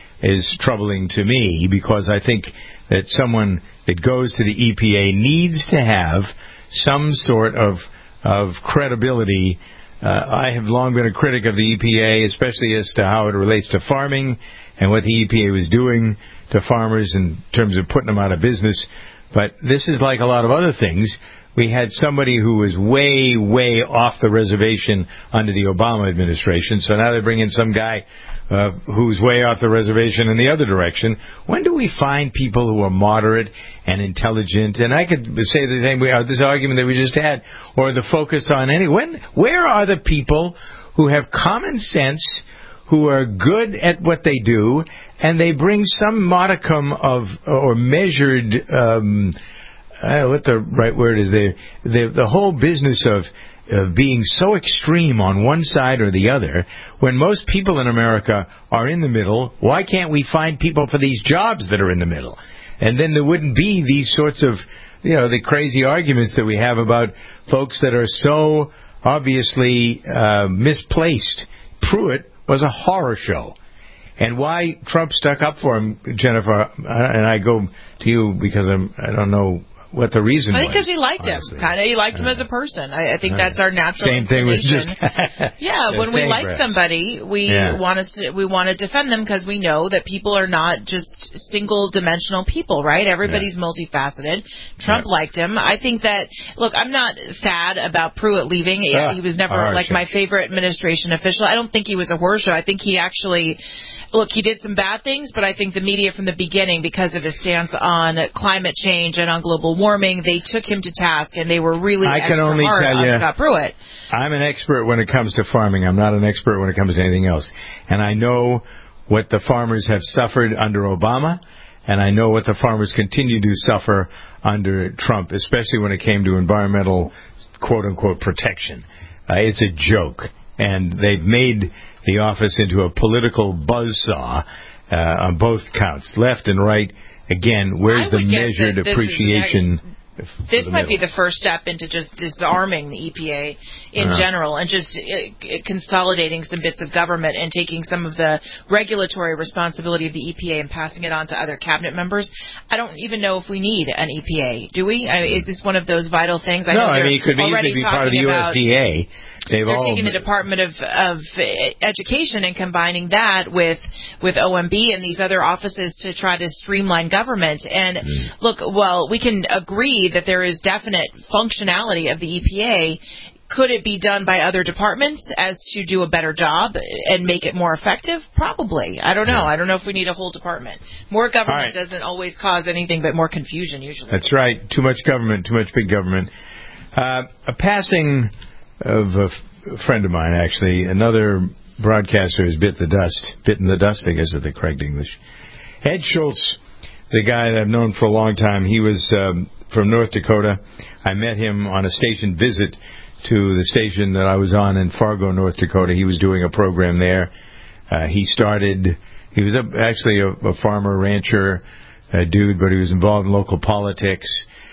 is troubling to me, because I think that someone that goes to the E P A needs to have some sort of of credibility. Uh, I have long been a critic of the E P A, especially as to how it relates to farming and what the E P A was doing to farmers in terms of putting them out of business. But this is like a lot of other things. We had somebody who was way, way off the reservation under the Obama administration. So now they bring in some guy uh, who's way off the reservation in the other direction. When do we find people who are moderate and intelligent? And I could say the same way, uh, this argument that we just had, or the focus on any. When, where are the people who have common sense, who are good at what they do, and they bring some modicum of or measured. Um, I don't know what the right word is. They, they, the whole business of, of being so extreme on one side or the other, when most people in America are in the middle, why can't we find people for these jobs that are in the middle? And then there wouldn't be these sorts of, you know, the crazy arguments that we have about folks that are so obviously uh, misplaced. Pruitt was a horror show. And why Trump stuck up for him, Jennifer, and I go to you because I'm, I don't know what the reason I was. think because he liked honestly. him. Kind of, he liked him as a person. I, I think that's our natural Same thing with just yeah. When we like breaths. somebody, we Yeah. want us to we want to defend them because we know that people are not just single-dimensional people, right? Everybody's yeah. multifaceted. Trump yeah. liked him. I think that. Look, I'm not sad about Pruitt leaving. Ah, he was never like my favorite administration official. I don't think he was a horror show. I think he actually. Look, he did some bad things, but I think the media from the beginning, because of his stance on climate change and on global warming, they took him to task, and they were really I extra can only hard tell on you, Scott Pruitt. I'm an expert when it comes to farming. I'm not an expert when it comes to anything else. And I know what the farmers have suffered under Obama, and I know what the farmers continue to suffer under Trump, especially when it came to environmental, quote-unquote, protection. Uh, it's a joke. And they've made the office into a political buzzsaw uh, on both counts, left and right. Again, where's the measured appreciation? This might be the first step into just disarming the E P A in uh-huh. general and just uh, consolidating some bits of government and taking some of the regulatory responsibility of the E P A and passing it on to other cabinet members. I don't even know if we need an E P A. Do we? I mean, is this one of those vital things? I no, know I mean, it could be, it could be part of the U S D A. They've They're all taking the Department of, of Education and combining that with with O M B and these other offices to try to streamline government. And mm. look, well, we can agree that there is definite functionality of the E P A. Could it be done by other departments as to do a better job and make it more effective? Probably. I don't know. I don't know if we need a whole department. More government right. doesn't always cause anything but more confusion usually. That's right. Too much government, too much big government. Uh, a passing of a f- friend of mine, actually, another broadcaster has bit the dust, bitten the dust, I guess is the correct English. Ed Schultz, the guy that I've known for a long time, he was um, from North Dakota. I met him on a station visit to the station that I was on in Fargo, North Dakota. He was doing a program there. Uh, he started, he was a, actually a, a farmer, rancher uh, dude, but he was involved in local politics.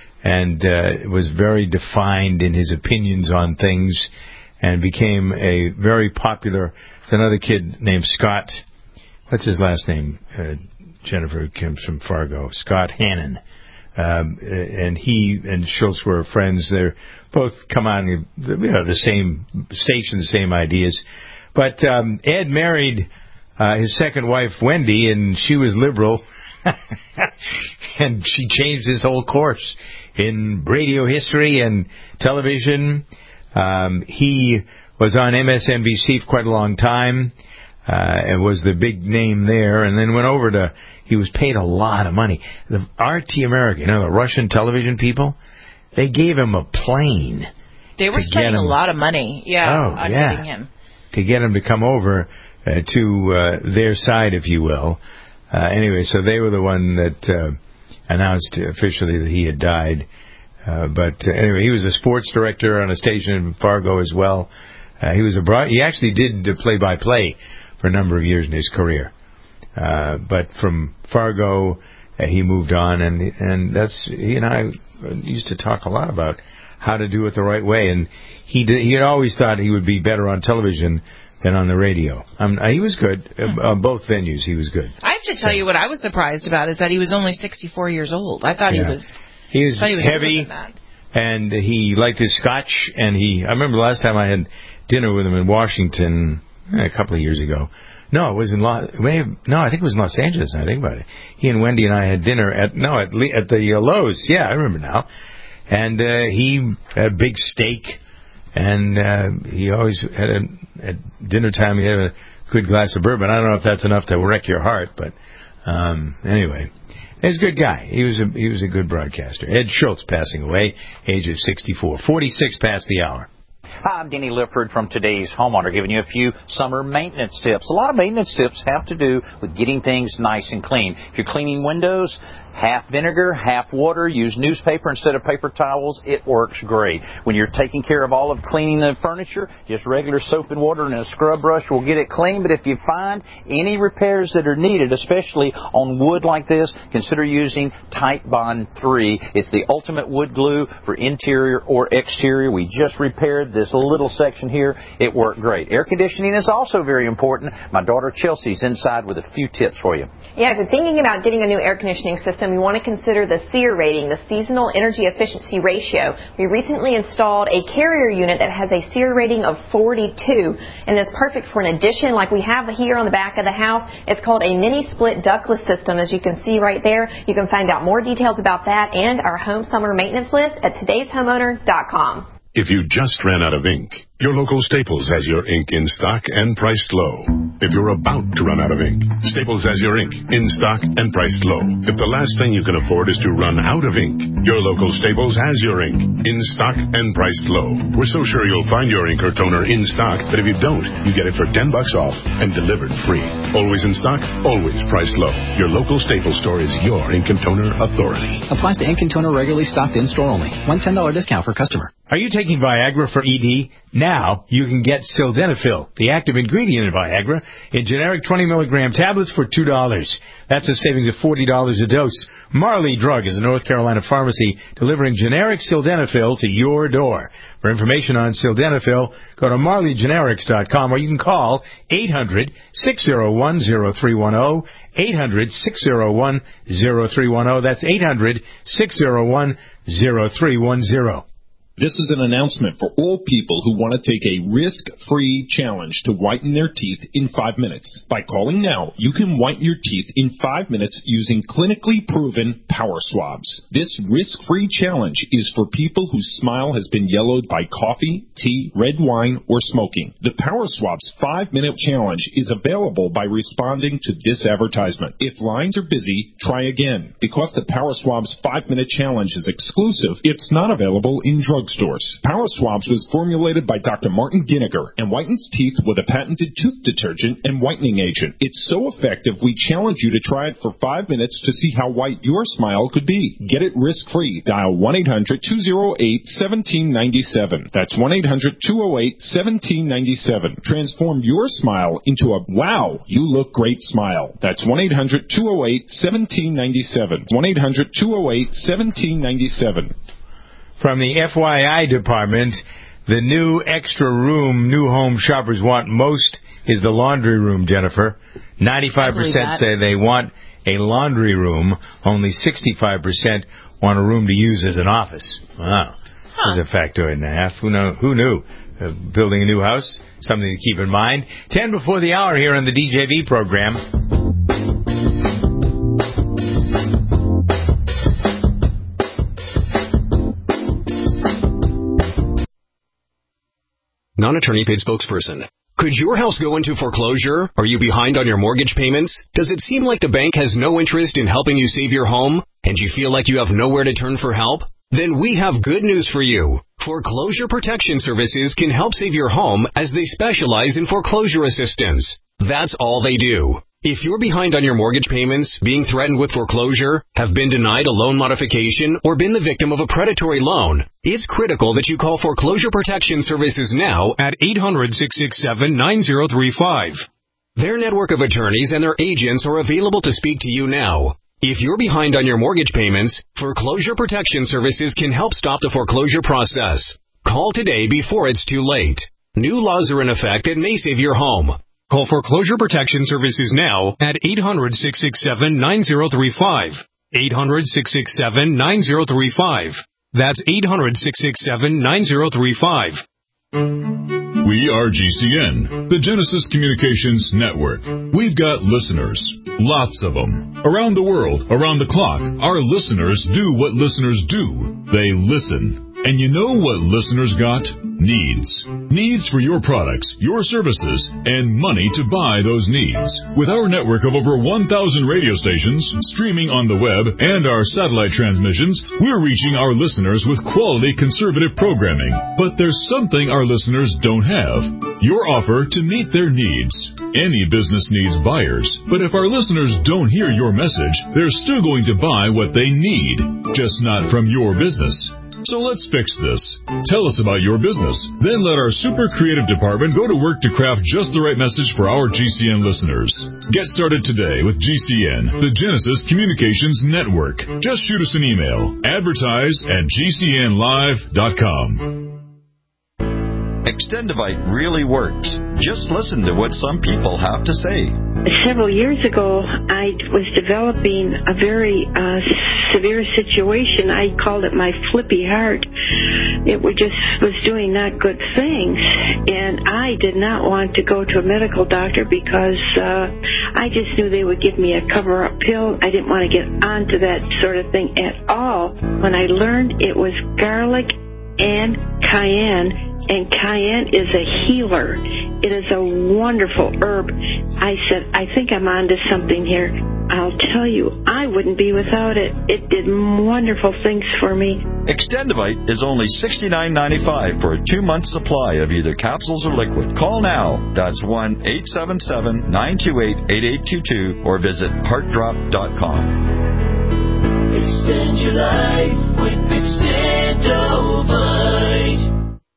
And uh, was very defined in his opinions on things, and became a very popular. There's another kid named Scott. What's his last name? Uh, Jennifer, who comes from Fargo. Scott Hannon. Um, and he and Schultz were friends. They're both come on, you know, the same station, the same ideas. But um, Ed married uh, his second wife, Wendy, and she was liberal, and she changed his whole course in radio history and television. Um, he was on M S N B C for quite a long time. Uh, and was the big name there, and then went over to, he was paid a lot of money. The R T America, you know, the Russian television people, they gave him a plane. They were spending a lot of money, yeah, oh, on yeah. getting him. To get him to come over uh, to uh, their side, if you will. Uh, anyway, so they were the one that uh, announced officially that he had died. Uh, but uh, anyway, he was a sports director on a station in Fargo as well. Uh, he was a broad, he actually did play-by-play for a number of years in his career. Uh, but from Fargo, uh, he moved on, and and that's, he and I used to talk a lot about how to do it the right way, and he did, he had always thought he would be better on television than on the radio. Um, he was good. Uh, on both venues, he was good. I have to tell you what I was surprised about is that he was only sixty-four years old. I thought yeah. he was, he was, he was heavy, and he liked his scotch, and he, I remember the last time I had dinner with him in Washington, a couple of years ago. No, it was in Los. No, I think it was in Los Angeles. I think about it. He and Wendy and I had dinner at no at at the uh, Lowe's. Yeah, I remember now. And uh, he had a big steak, and uh, he always had a at dinner time. He had a good glass of bourbon. I don't know if that's enough to wreck your heart, but um, anyway, he's a good guy. He was a he was a good broadcaster. Ed Schultz passing away, age of sixty-four, forty-six past the hour. Hi, I'm Denny Lifford from Today's Homeowner, giving you a few summer maintenance tips. A lot of maintenance tips have to do with getting things nice and clean. If you're cleaning windows, half vinegar, half water, use newspaper instead of paper towels. It works great. When you're taking care of all of cleaning the furniture, just regular soap and water and a scrub brush will get it clean. But if you find any repairs that are needed, especially on wood like this, consider using Tite Bond three. It's the ultimate wood glue for interior or exterior. We just repaired this little section here. It worked great. Air conditioning is also very important. My daughter Chelsea's inside with a few tips for you. Yeah, if you're thinking about getting a new air conditioning system, you want to consider the SEER rating, the Seasonal Energy Efficiency Ratio. We recently installed a Carrier unit that has a SEER rating of forty-two, and it's perfect for an addition like we have here on the back of the house. It's called a mini split ductless system, as you can see right there. You can find out more details about that and our home summer maintenance list at todays homeowner dot com. If you just ran out of ink, your local Staples has your ink in stock and priced low. If you're about to run out of ink, Staples has your ink in stock and priced low. If the last thing you can afford is to run out of ink, your local Staples has your ink in stock and priced low. We're so sure you'll find your ink or toner in stock that if you don't, you get it for ten bucks off and delivered free. Always in stock, always priced low. Your local Staples store is your ink and toner authority. Applies to ink and toner regularly stocked in store only. One ten dollars discount per customer. Are you taking Viagra for E D? Now you can get Sildenafil, the active ingredient in Viagra, in generic twenty milligram tablets for two dollars. That's a savings of forty dollars a dose. Marley Drug is a North Carolina pharmacy delivering generic Sildenafil to your door. For information on Sildenafil, go to marley generics dot com or you can call eight hundred, six oh one, oh three one oh, eight hundred, six oh one, oh three one oh. That's eight hundred, six oh one, oh three one oh. This is an announcement for all people who want to take a risk-free challenge to whiten their teeth in five minutes. By calling now, you can whiten your teeth in five minutes using clinically proven power swabs. This risk-free challenge is for people whose smile has been yellowed by coffee, tea, red wine, or smoking. The Power Swabs five-minute challenge is available by responding to this advertisement. If lines are busy, try again. Because the Power Swabs five-minute challenge is exclusive, it's not available in drug stores. Power Swabs was formulated by Doctor Martin Ginniger and whitens teeth with a patented tooth detergent and whitening agent. It's so effective, we challenge you to try it for five minutes to see how white your smile could be. Get it risk-free. Dial one eight hundred, two oh eight, one seven nine seven. That's one eight hundred, two oh eight, one seven nine seven. Transform your smile into a wow, you look great smile. That's one eight hundred, two oh eight, one seven nine seven. one eight hundred, two oh eight, one seven nine seven. From the F Y I department, the new extra room new home shoppers want most is the laundry room, Jennifer. ninety-five percent say they want a laundry room. Only sixty-five percent want a room to use as an office. Wow. Huh. There's a factoid and a half. Who, know, who knew? Uh, building a new house, something to keep in mind. Ten before the hour here on the D J V program. non-attorney paid spokesperson. Could your house go into foreclosure? Are you behind on your mortgage payments? Does it seem like the bank has no interest in helping you save your home, and you feel like you have nowhere to turn for help? Then we have good news for you. Foreclosure Protection Services can help save your home as they specialize in foreclosure assistance. That's all they do. If you're behind on your mortgage payments, being threatened with foreclosure, have been denied a loan modification, or been the victim of a predatory loan, it's critical that you call Foreclosure Protection Services now at eight hundred, six six seven, nine zero three five. Their network of attorneys and their agents are available to speak to you now. If you're behind on your mortgage payments, Foreclosure Protection Services can help stop the foreclosure process. Call today before it's too late. New laws are in effect that may save your home. Call Foreclosure Protection Services now at eight hundred, six six seven, nine zero three five. eight hundred, six six seven, nine zero three five. That's eight hundred, six six seven, nine zero three five. We are G C N, the Genesis Communications Network. We've got listeners, lots of them. Around the world, around the clock, our listeners do what listeners do. They listen. And you know what listeners got? Needs. Needs for your products, your services, and money to buy those needs. With our network of over one thousand radio stations, streaming on the web, and our satellite transmissions, we're reaching our listeners with quality conservative programming. But there's something our listeners don't have. Your offer to meet their needs. Any business needs buyers, but if our listeners don't hear your message, they're still going to buy what they need, just not from your business. So let's fix this. Tell us about your business. Then let our super creative department go to work to craft just the right message for our G C N listeners. Get started today with G C N, the Genesis Communications Network. Just shoot us an email. Advertise at G C N live dot com. Extendivite really works. Just listen to what some people have to say. Several years ago, I was developing a very uh, severe situation. I called it my flippy heart. It was just was doing not good things, and I did not want to go to a medical doctor because uh, I just knew they would give me a cover-up pill. I didn't want to get onto that sort of thing at all. When I learned it was garlic and cayenne, and cayenne is a healer. It is a wonderful herb. I said, I think I'm onto something here. I'll tell you, I wouldn't be without it. It did wonderful things for me. Extendivite is only sixty-nine ninety-five for a two-month supply of either capsules or liquid. Call now. That's one eight seven seven, nine two eight, eight eight two two or visit heart drop dot com. Extend your life with Extendivite.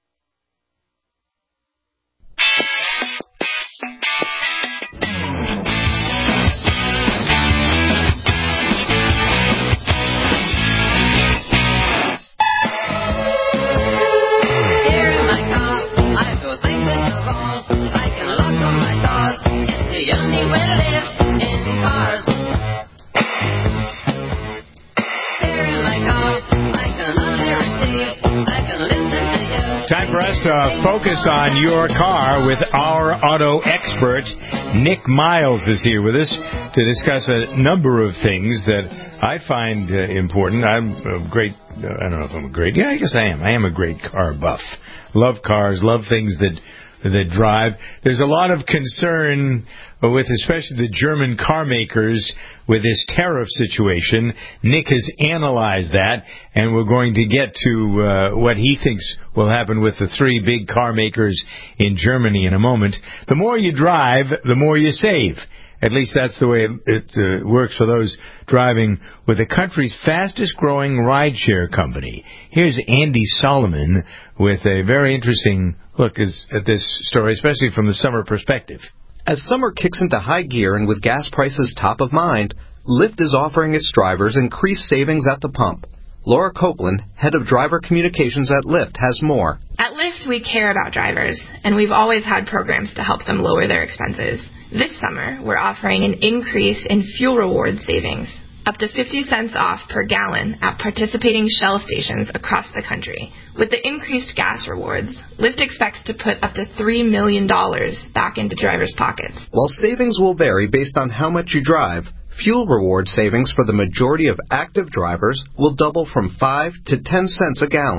Time for us to focus on your car with our auto expert. Nick Miles is here with us to discuss a number of things that I find uh, important. I'm a great, uh, I don't know if I'm a great, yeah, I guess I am. I am a great car buff. Love cars, love things that that drive. There's a lot of concern with especially the German car makers with this tariff situation. Nick has analyzed that, and we're going to get to uh, what he thinks will happen with the three big car makers in Germany in a moment. The more you drive, the more you save. At least that's the way it, it uh, works for those driving with the country's fastest-growing rideshare company. Here's Andy Solomon with a very interesting look as, at this story, especially from the summer perspective. As summer kicks into high gear and with gas prices top of mind, Lyft is offering its drivers increased savings at the pump. Laura Copeland, head of driver communications at Lyft, has more. At Lyft, we care about drivers, and we've always had programs to help them lower their expenses. This summer, we're offering an increase in fuel reward savings, up to fifty cents off per gallon at participating Shell stations across the country. With the increased gas rewards, Lyft expects to put up to three million dollars back into drivers' pockets. While savings will vary based on how much you drive, fuel reward savings for the majority of active drivers will double from five to ten cents a gallon.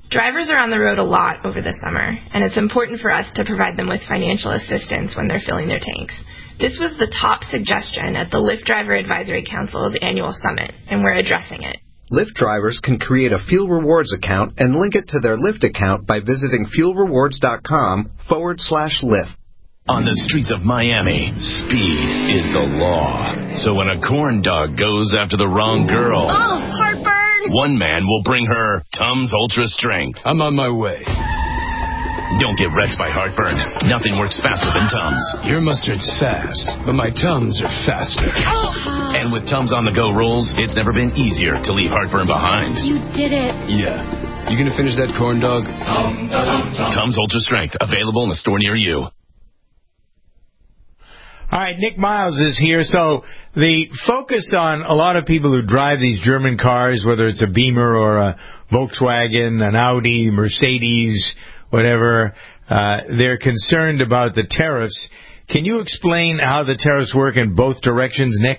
Drivers are on the road a lot over the summer, and it's important for us to provide them with financial assistance when they're filling their tanks. This was the top suggestion at the Lyft Driver Advisory Council's annual summit, and we're addressing it. Lyft drivers can create a Fuel Rewards account and link it to their Lyft account by visiting fuelrewards.com forward slash Lyft. On the streets of Miami, speed is the law. So when a corn dog goes after the wrong girl, oh, heartburn! One man will bring her Tums Ultra Strength. I'm on my way. Don't get wrecked by heartburn. Nothing works faster than Tums. Your mustard's fast, but my Tums are faster. Oh. And with Tums on the go rolls, it's never been easier to leave heartburn behind. You did it. Yeah. You gonna finish that corn dog? Tum, tum, tum. Tums Ultra Strength, available in a store near you. All right, Nick Miles is here. So the focus on a lot of people who drive these German cars, whether it's a Beamer or a Volkswagen, an Audi, Mercedes, whatever, uh, they're concerned about the tariffs. Can you explain how the tariffs work in both directions, Nick?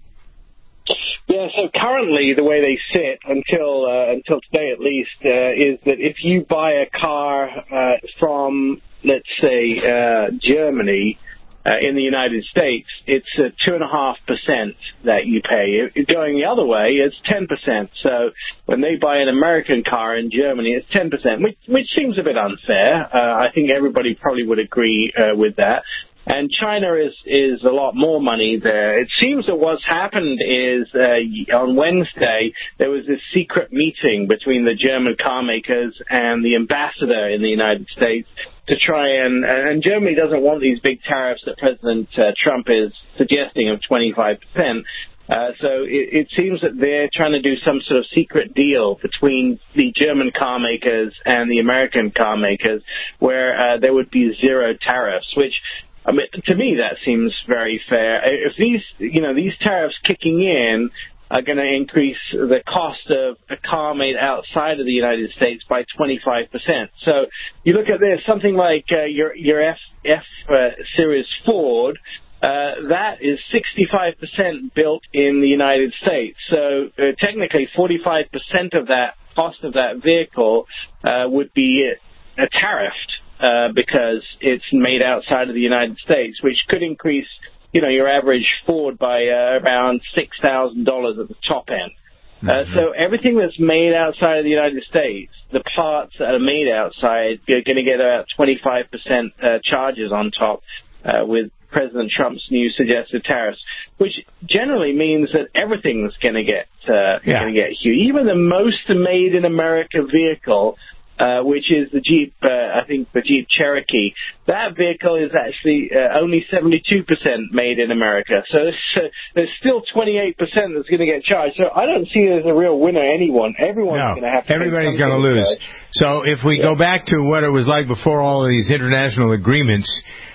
Yeah, so currently the way they sit, until uh, until today at least, uh, is that if you buy a car uh, from, let's say, uh, Germany, Uh, in the United States, it's uh, two point five percent that you pay. It, going the other way, it's ten percent. So when they buy an American car in Germany, it's ten percent, which, which seems a bit unfair. Uh, I think everybody probably would agree uh, with that. And China is, is a lot more money there. It seems that what's happened is uh, on Wednesday there was this secret meeting between the German car makers and the ambassador in the United States to try and, and Germany doesn't want these big tariffs that President uh, Trump is suggesting of twenty-five percent. Uh, so it, it seems that they're trying to do some sort of secret deal between the German car makers and the American car makers where uh, there would be zero tariffs, which I mean, to me, that seems very fair. If these, you know, these tariffs kicking in are going to increase the cost of a car made outside of the United States by twenty-five percent. So you look at this, something like uh, your your F, F uh, Series Ford, uh, that is sixty-five percent built in the United States. So uh, technically, forty-five percent of that cost of that vehicle uh, would be uh, tariffed. Uh, because it's made outside of the United States, which could increase, you know, your average Ford by uh, around six thousand dollars at the top end. Mm-hmm. Uh, so everything that's made outside of the United States, the parts that are made outside, you're going to get about twenty-five percent uh, charges on top uh, with President Trump's new suggested tariffs, which generally means that everything's going to get uh, yeah. going to get huge. Even the most made in America vehicle, Uh, which is the Jeep, uh, I think the Jeep Cherokee. That vehicle is actually uh, only seventy-two percent made in America. So uh, there's still twenty-eight percent that's going to get charged. So I don't see it as a real winner, anyone. Everyone's no, going to have to everybody's going to lose. So if we yeah. go back to what it was like before all of these international agreements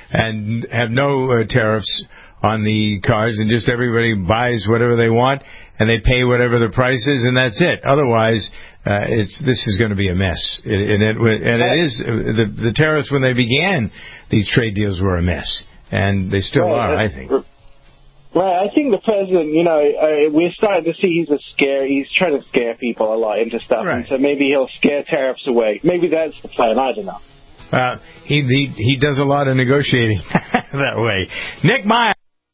and have no uh, tariffs on the cars and just everybody buys whatever they want and they pay whatever the price is and that's it. Otherwise, uh, it's this is going to be a mess. It, and it, and it is the, the tariffs when they began these trade deals were a mess, and they still well, are. I think. Well, I think the president, you know, uh, we're starting to see he's a scare. He's trying to scare people a lot into stuff, right. And so maybe he'll scare tariffs away. Maybe that's the plan. I don't know. Uh, he he he does a lot of negotiating that way. Nick Miles.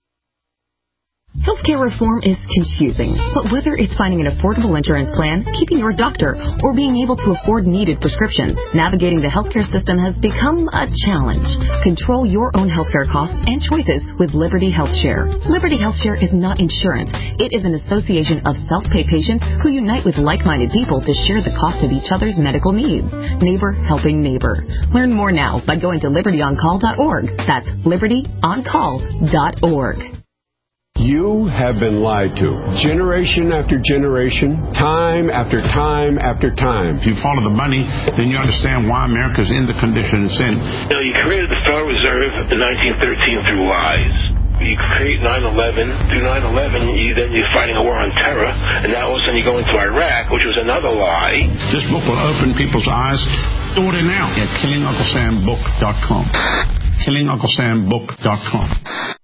Healthcare reform is confusing, but whether it's finding an affordable insurance plan, keeping your doctor, or being able to afford needed prescriptions, navigating the healthcare system has become a challenge. Control your own healthcare costs and choices with Liberty HealthShare. Liberty HealthShare is not insurance. It is an association of self-pay patients who unite with like-minded people to share the cost of each other's medical needs. Neighbor helping neighbor. Learn more now by going to liberty on call dot org. That's liberty on call dot org. You have been lied to, generation after generation, time after time after time. If you follow the money, then you understand why America's in the condition it's in. You know, you created the Federal Reserve in nineteen thirteen through lies. You create nine eleven. Through nine eleven, you, then you're fighting a war on terror, and now all of a sudden you go into Iraq, which was another lie. This book will open people's eyes. Order now at killing uncle sam book dot com. killing uncle sam book dot com.